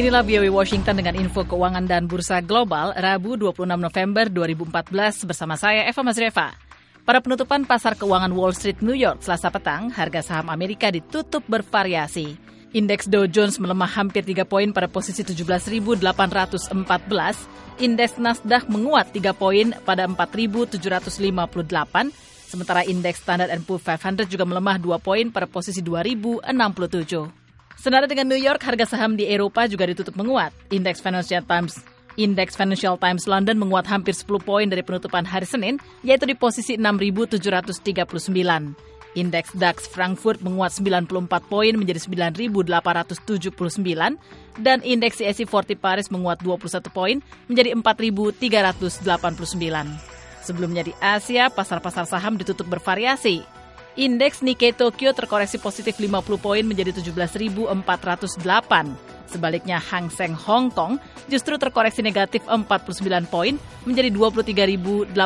Inilah BOE Washington dengan info keuangan dan bursa global Rabu 26 November 2014 bersama saya Eva Mazreva. Pada penutupan pasar keuangan Wall Street New York Selasa petang, harga saham Amerika ditutup bervariasi. Indeks Dow Jones melemah hampir 3 poin pada posisi 17.814. Indeks Nasdaq menguat 3 poin pada 4.758. Sementara indeks Standard & Poor's 500 juga melemah 2 poin pada posisi 2.067. Senada dengan New York, harga saham di Eropa juga ditutup menguat. Indeks Financial Times London menguat hampir 10 poin dari penutupan hari Senin, yaitu di posisi 6.739. Indeks DAX Frankfurt menguat 94 poin menjadi 9.879 dan indeks CAC 40 Paris menguat 21 poin menjadi 4.389. Sebelumnya di Asia, pasar-pasar saham ditutup bervariasi. Indeks Nikkei Tokyo terkoreksi positif 50 poin menjadi 17.408. Sebaliknya Hang Seng Hong Kong justru terkoreksi negatif 49 poin menjadi 23.843.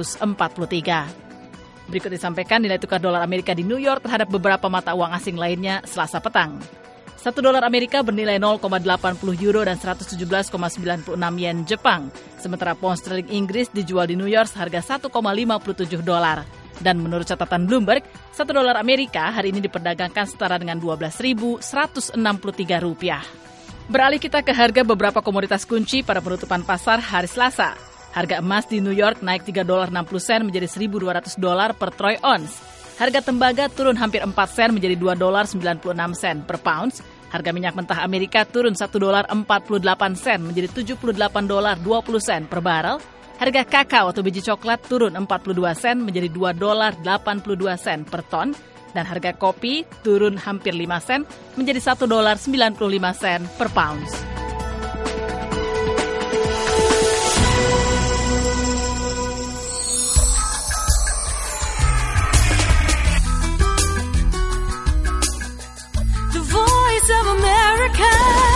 Berikut disampaikan nilai tukar dolar Amerika di New York terhadap beberapa mata uang asing lainnya Selasa petang. 1 dolar Amerika bernilai 0,80 euro dan 117,96 yen Jepang. Sementara pound sterling Inggris dijual di New York seharga 1,57 dolar. Dan menurut catatan Bloomberg, 1 dolar Amerika hari ini diperdagangkan setara dengan Rp12.163. Beralih kita ke harga beberapa komoditas kunci pada penutupan pasar hari Selasa. Harga emas di New York naik $3.60 menjadi $1.200 per troy ounce. Harga tembaga turun hampir 4 sen menjadi $2.96 per pounds. Harga minyak mentah Amerika turun $1.48 menjadi $78.20 per barel. Harga kakao atau biji coklat turun 42 sen menjadi $2.82 per ton. Dan harga kopi turun hampir 5 sen menjadi $1.95 per pounds. The Voice of America.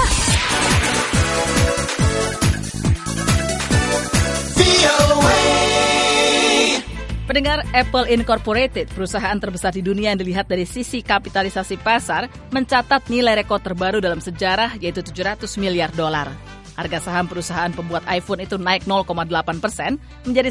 Pendengar, Apple Incorporated, perusahaan terbesar di dunia yang dilihat dari sisi kapitalisasi pasar, mencatat nilai rekor terbaru dalam sejarah yaitu $700 miliar. Harga saham perusahaan pembuat iPhone itu naik 0,8% menjadi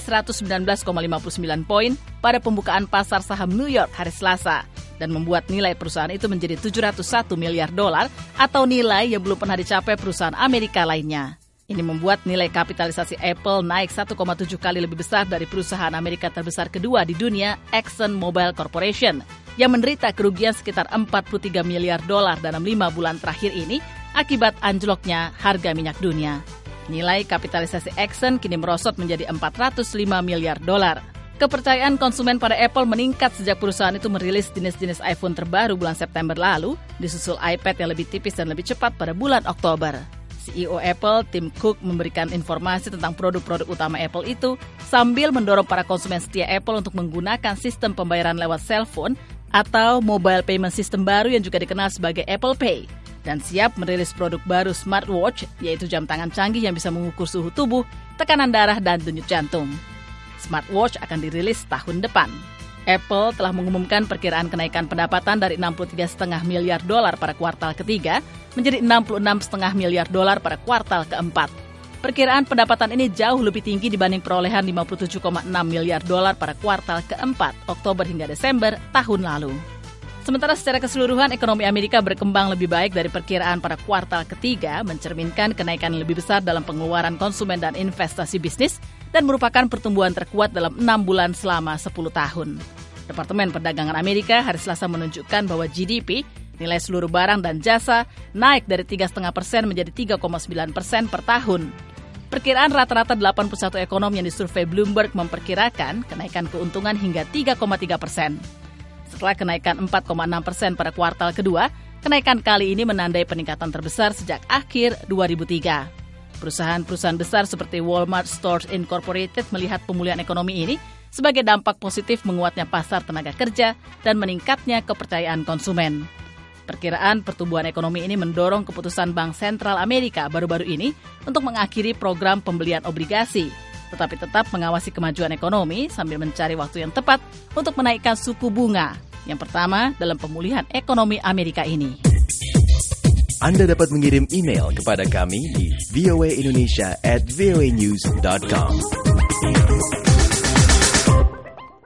119,59 poin pada pembukaan pasar saham New York hari Selasa dan membuat nilai perusahaan itu menjadi $701 miliar atau nilai yang belum pernah dicapai perusahaan Amerika lainnya. Ini membuat nilai kapitalisasi Apple naik 1,7 kali lebih besar dari perusahaan Amerika terbesar kedua di dunia, ExxonMobil Corporation, yang menderita kerugian sekitar $43 miliar dalam 5 bulan terakhir ini akibat anjloknya harga minyak dunia. Nilai kapitalisasi Exxon kini merosot menjadi $405 miliar. Kepercayaan konsumen pada Apple meningkat sejak perusahaan itu merilis jenis-jenis iPhone terbaru bulan September lalu, disusul iPad yang lebih tipis dan lebih cepat pada bulan Oktober. CEO Apple, Tim Cook, memberikan informasi tentang produk-produk utama Apple itu sambil mendorong para konsumen setia Apple untuk menggunakan sistem pembayaran lewat cellphone atau mobile payment system baru yang juga dikenal sebagai Apple Pay dan siap merilis produk baru smartwatch, yaitu jam tangan canggih yang bisa mengukur suhu tubuh, tekanan darah, dan denyut jantung. Smartwatch akan dirilis tahun depan. Apple telah mengumumkan perkiraan kenaikan pendapatan dari $63,5 miliar pada kuartal ketiga menjadi $66,5 miliar pada kuartal keempat. Perkiraan pendapatan ini jauh lebih tinggi dibanding perolehan $57,6 miliar pada kuartal keempat, Oktober hingga Desember tahun lalu. Sementara secara keseluruhan ekonomi Amerika berkembang lebih baik dari perkiraan pada kuartal ketiga, mencerminkan kenaikan lebih besar dalam pengeluaran konsumen dan investasi bisnis, dan merupakan pertumbuhan terkuat dalam 6 bulan selama 10 tahun. Departemen Perdagangan Amerika hari Selasa menunjukkan bahwa GDP, nilai seluruh barang dan jasa, naik dari 3,5% menjadi 3,9% per tahun. Perkiraan rata-rata 81 ekonom yang disurvei Bloomberg memperkirakan kenaikan keuntungan hingga 3,3%. Setelah kenaikan 4,6% pada kuartal kedua, kenaikan kali ini menandai peningkatan terbesar sejak akhir 2003. Perusahaan-perusahaan besar seperti Walmart Stores Incorporated melihat pemulihan ekonomi ini sebagai dampak positif menguatnya pasar tenaga kerja dan meningkatnya kepercayaan konsumen. Perkiraan pertumbuhan ekonomi ini mendorong keputusan Bank Sentral Amerika baru-baru ini untuk mengakhiri program pembelian obligasi, tetapi tetap mengawasi kemajuan ekonomi sambil mencari waktu yang tepat untuk menaikkan suku bunga, yang pertama dalam pemulihan ekonomi Amerika ini. Anda dapat mengirim email kepada kami di voaindonesia@voanews.com.